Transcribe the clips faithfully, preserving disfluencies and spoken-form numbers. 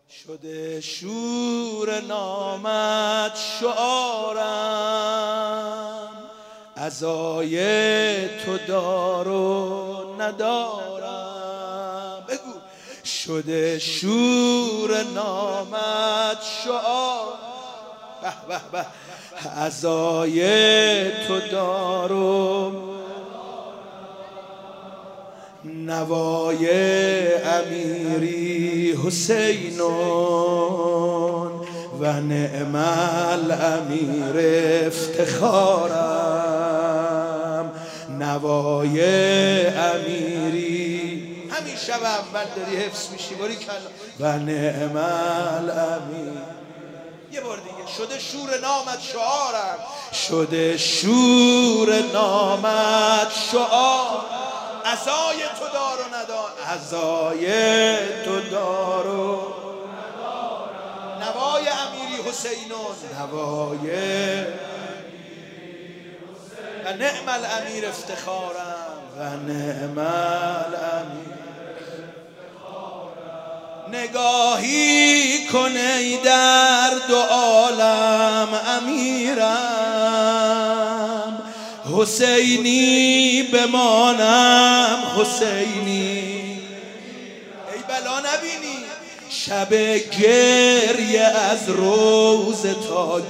شده شور نامت شعارم، عزای تو دار و ندارم. بگو شده شور نامت شعار، به به به، عزای تو دار و نوای امیری حسینون و نعم الامیر افتخارم. نوای امیری همین شب اول داری حفظ میشی باری کلا. و نعم الامیر. یه بار دیگه. شده شور نامت شعارم، شده شور نامت شعار، عزای تو دار و ندار، عزای تو دار و نوای امیری حسینون، نوای و نعم الامیر افتخارم، و نعم الامیر. نگاهی کن ای در دو عالم امیرم، حسینی بمانم حسینی. ای بلا نبینی شب گریه از روز تا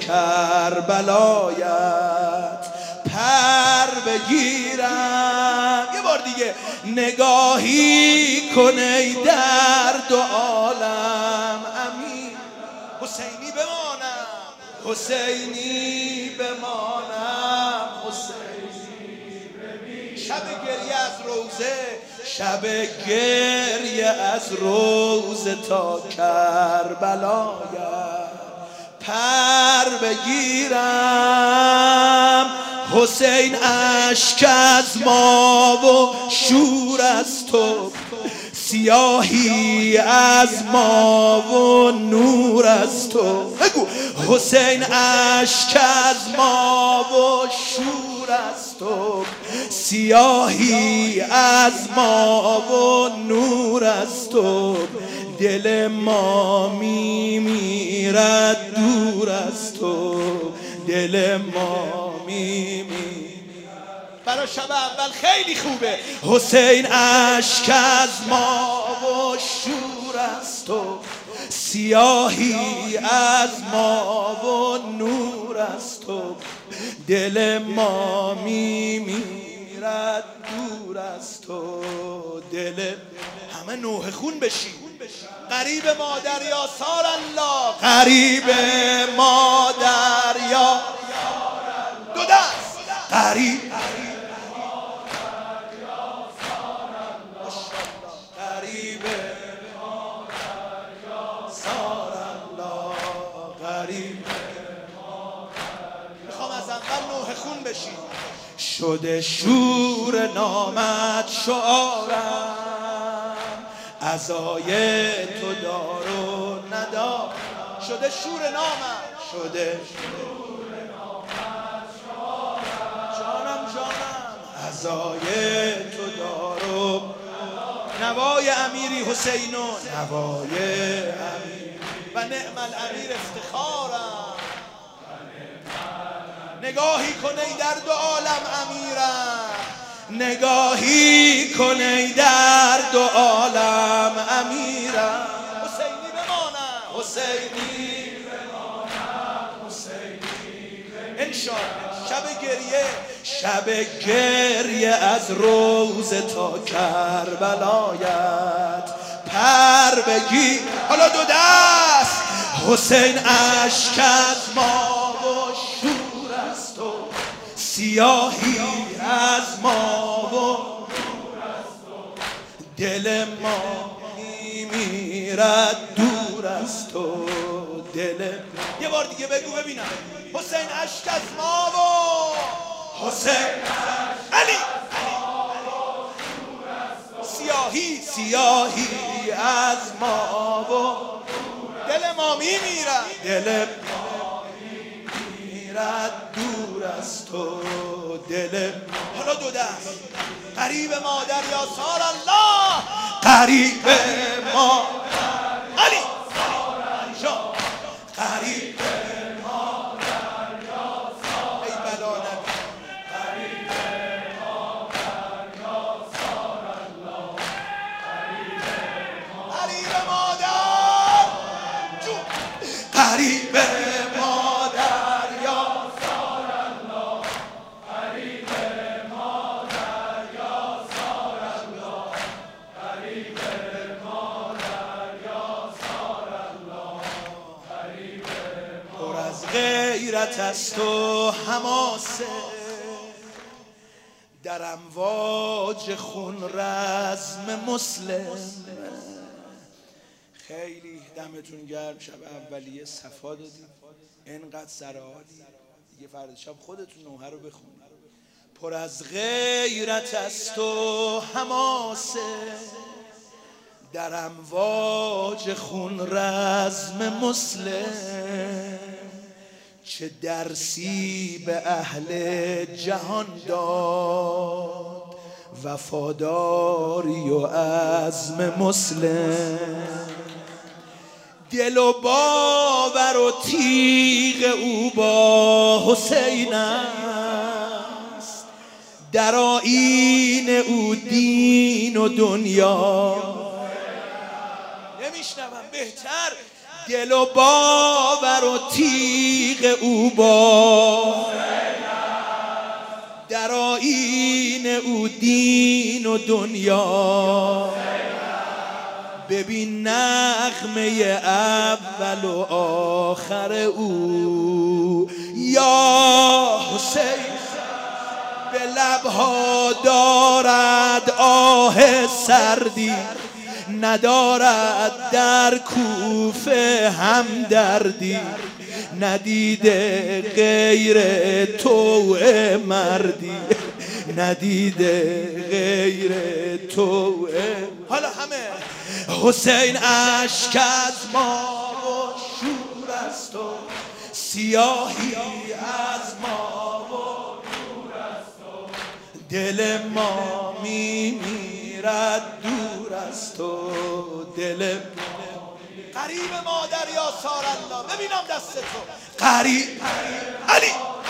کربلایت پر بگیرم. یه بار دیگه. نگاهی کن ای در دو عالم امین، حسینی بمانم حسینی بمانم حسینی. شب گریه از روزه، شب گریه از روز تا کربلایت پر بگیرم. حسین اشک از ما و شور از تو، سیاهی از ما و نور از تو. بگو حسین اشک از ما و شور از تو، سیاهی از ما و نور از تو. دل ما می میرد دور از تو، دل ما می میرد. برای شب اول خیلی خوبه. حسین اشک از ما و شور از تو، سیاهی از ما و نور از تو. دل ما می میرد دور از تو، دل. همه نوح خون بشی. قریب مادر یا سار الله، قریب مادر یا دو دست، قریب قریب مادر یا سار الله، قریب. میخوام از اول نوح خون بشی. شده شور نامت شعارم، عزای تو دار و ندار. شده شور نامت، شده شور نامت شعارم، جانم جانم، عزای تو دار و نوای امیری حسینون، نوای امیر و نعم الامیر افتخارم. نگاهی کن ای در دو عالم امیرم، نگاهی کن ای در دو عالم امیرم. حسینی بمانم حسینی بمانم حسینی بمانم. انشاءالله شب گریه، شب گریه از روز تا کربلایت پر بگیر. حالا دو دست. حسین اشک از ما و شور از تو، سیاهی از ما و نور از تو. دل ما میرد دور از تو، دل. یه بار دیگه بگو ببینم. حسین اشک از ما و حسین علی سیاهی، سیاهی از ما و دل ما میمیرد، دل ما میمیرد دور از تو، دل. حالا دو دست. قریب مادر یا سار الله، قریب ما علی غیرت است و حماسه، در امواج خون رزم مسلم. خیلی دمتون گرم، شب اولیه صفا دادیم، اینقدر سرعالی دیگه. فردا شب خودتون نوحه رو بخونید. پر از غیرت است و حماسه، در امواج خون رزم مسلم. چه درسی به اهل جهان داد وفاداری و عزم مسلم. دل و باور و تیغ او با حسین است، در آیین او دین و دنیا. نمیشنوم بهتر. دل و باور و تیغ او با، در آیین او دین و دنیا. ببین نغمه اول و آخر او، یا حسین به لبها دارد آه سردی، ندارد در کوفه همدردی. ندیده غیر تو مردی، ندیده غیر تو. حالا همه حسین اشک از ما و شور است و سیاهی از ما و نور است و دل ما میمیرد دور است و دل قریب مادر یا سار الله. ببینم دست تو قریب علی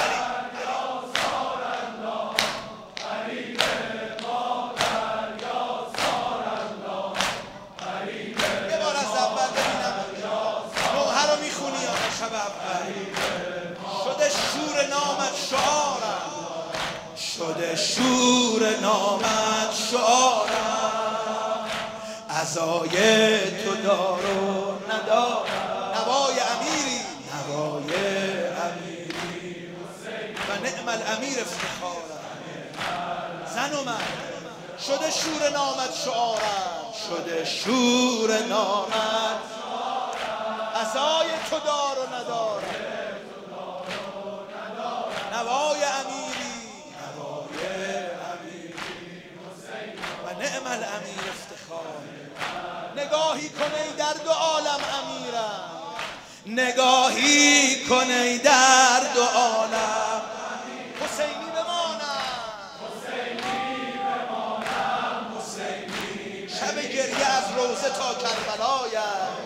شده شور نامت شعارم، شده شور نامت شعارم. عزای تو دار و ندار، نوای امیری، نوای امیری و نعم الامیر افتخارم. زن و من شده شور نامت شعارم، شده شور نامت عزای تو دار و ندارم. نوای امیری، نوای امیری و نعم الامیر افتخار. نگاهی کن ای در دو عالم امیرم، نگاهی کن ای در دو عالم. حسینی بمانم، حسینی بمانم، حسینی. شب گریه از روزه تا کربلایم،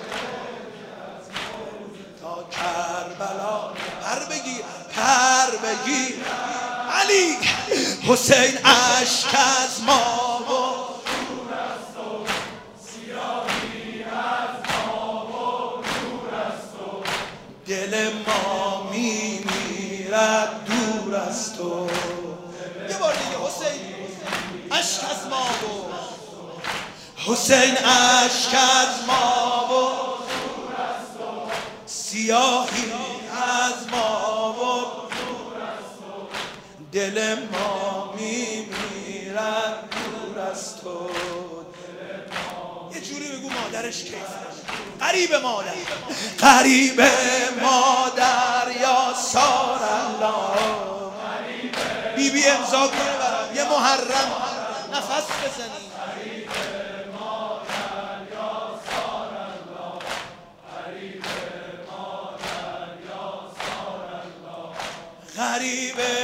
تا کربلا. پر بگیر، پر بگیر علی. حسین اشک از ما و نور است و سیاهی از ما و نور است و دل ما میمیرد دور است و. یه بار دیگه حسین اشک از ما و حسین اشک از ما و نور است و سیاهی از ما و نور است و دل ما میمیرد دور است و. یه جوری بگو مادرش کیف قریب مادر، قریب مادر یا سار الله. بی بی امضا کنه برام یه محرم نفس بزنی. غریب